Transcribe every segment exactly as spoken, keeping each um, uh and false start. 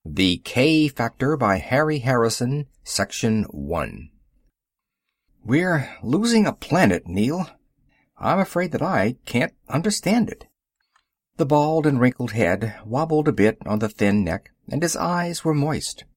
The K Factor by Harry Harrison, Section one. We're losing a planet, Neil. I'm afraid that I can't understand it. The bald and wrinkled head wobbled a bit on the thin neck, and his eyes were moist.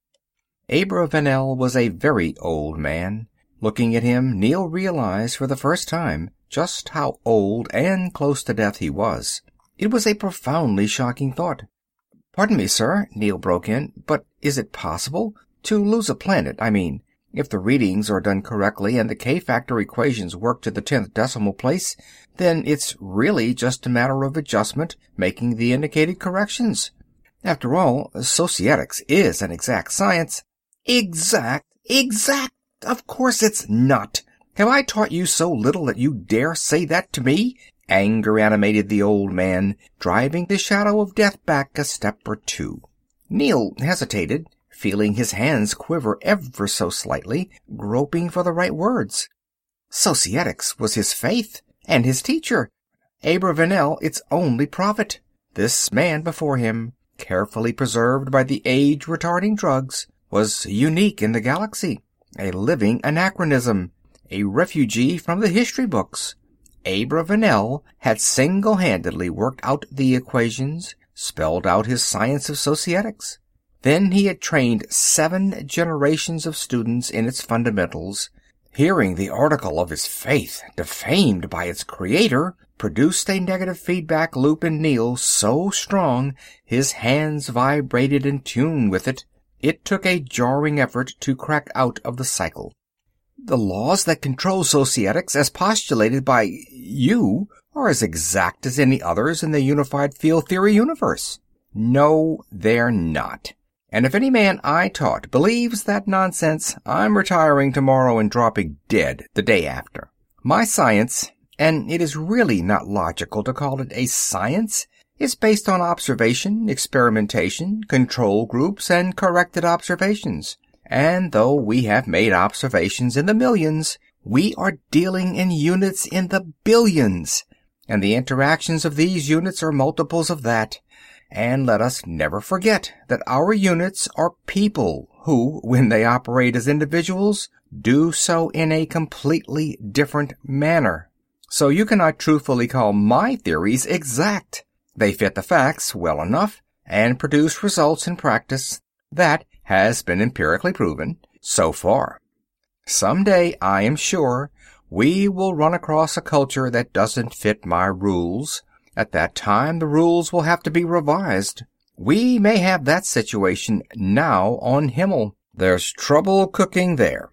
Abravanel was a very old man. Looking at him, Neil realized for the first time just how old and close to death he was. It was a profoundly shocking thought. "Pardon me, sir," Neil broke in, "but is it possible? To lose a planet, I mean. If the readings are done correctly and the K-factor equations work to the tenth decimal place, then it's really just a matter of adjustment, making the indicated corrections. After all, Societics is an exact science." "Exact? Exact? Of course it's not. Have I taught you so little that you dare say that to me?" Anger animated the old man, driving the shadow of death back a step or two. Neil hesitated, feeling his hands quiver ever so slightly, groping for the right words. Societics was his faith, and his teacher. Abravanel its only prophet. This man before him, carefully preserved by the age-retarding drugs, was unique in the galaxy, a living anachronism, a refugee from the history books. Abravanel had single-handedly worked out the equations, spelled out his science of Societics. Then he had trained seven generations of students in its fundamentals. Hearing the article of his faith defamed by its creator produced a negative feedback loop in Neil so strong his hands vibrated in tune with it. It took a jarring effort to crack out of the cycle. "The laws that control Societics, as postulated by you, are as exact as any others in the unified field theory universe." "No, they're not. And if any man I taught believes that nonsense, I'm retiring tomorrow and dropping dead the day after. My science, and it is really not logical to call it a science, is based on observation, experimentation, control groups, and corrected observations. And though we have made observations in the millions, we are dealing in units in the billions, and the interactions of these units are multiples of that. And let us never forget that our units are people who, when they operate as individuals, do so in a completely different manner. So you cannot truthfully call my theories exact. They fit the facts well enough and produce results in practice. That has been empirically proven so far. Someday, I am sure, we will run across a culture that doesn't fit my rules. At that time, the rules will have to be revised. We may have that situation now on Himmel. There's trouble cooking there.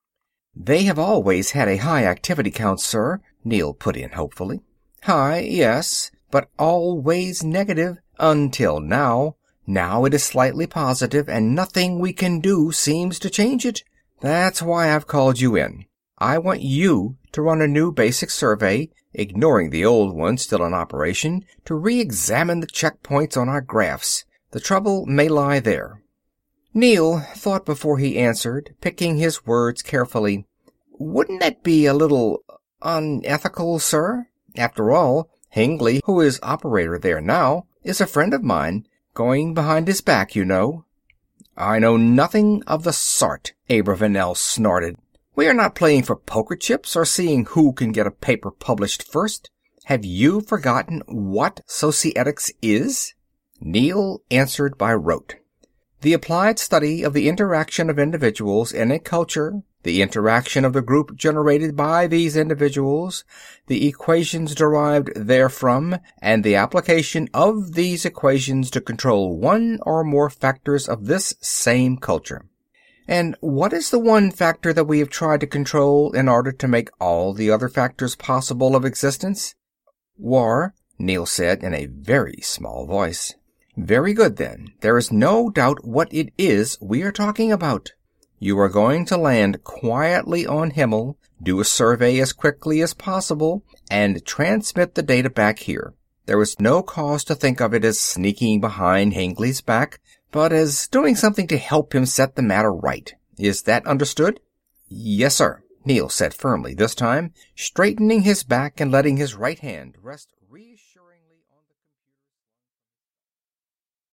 "They have always had a high activity count, sir," Neil put in hopefully. "High, yes, but always negative, until now. Now it is slightly positive, and nothing we can do seems to change it. That's why I've called you in. I want you to run a new basic survey, ignoring the old one still in operation, to re-examine the checkpoints on our graphs. The trouble may lie there." Neil thought before he answered, picking his words carefully. "Wouldn't that be a little unethical, sir? After all, Hingley, who is operator there now, is a friend of mine. Going behind his back, you know." "I know nothing of the sort," Abravanel snorted. "We are not playing for poker chips or seeing who can get a paper published first. Have you forgotten what Societics is?" Neil answered by rote. "The applied study of the interaction of individuals in a culture, the interaction of the group generated by these individuals, the equations derived therefrom, and the application of these equations to control one or more factors of this same culture." "And what is the one factor that we have tried to control in order to make all the other factors possible of existence?" "War," Neil said in a very small voice. "Very good, then. There is no doubt what it is we are talking about. You are going to land quietly on Himmel, do a survey as quickly as possible, and transmit the data back here. There is no cause to think of it as sneaking behind Hingley's back, but as doing something to help him set the matter right. Is that understood?" "Yes, sir," Neil said firmly this time, straightening his back and letting his right hand rest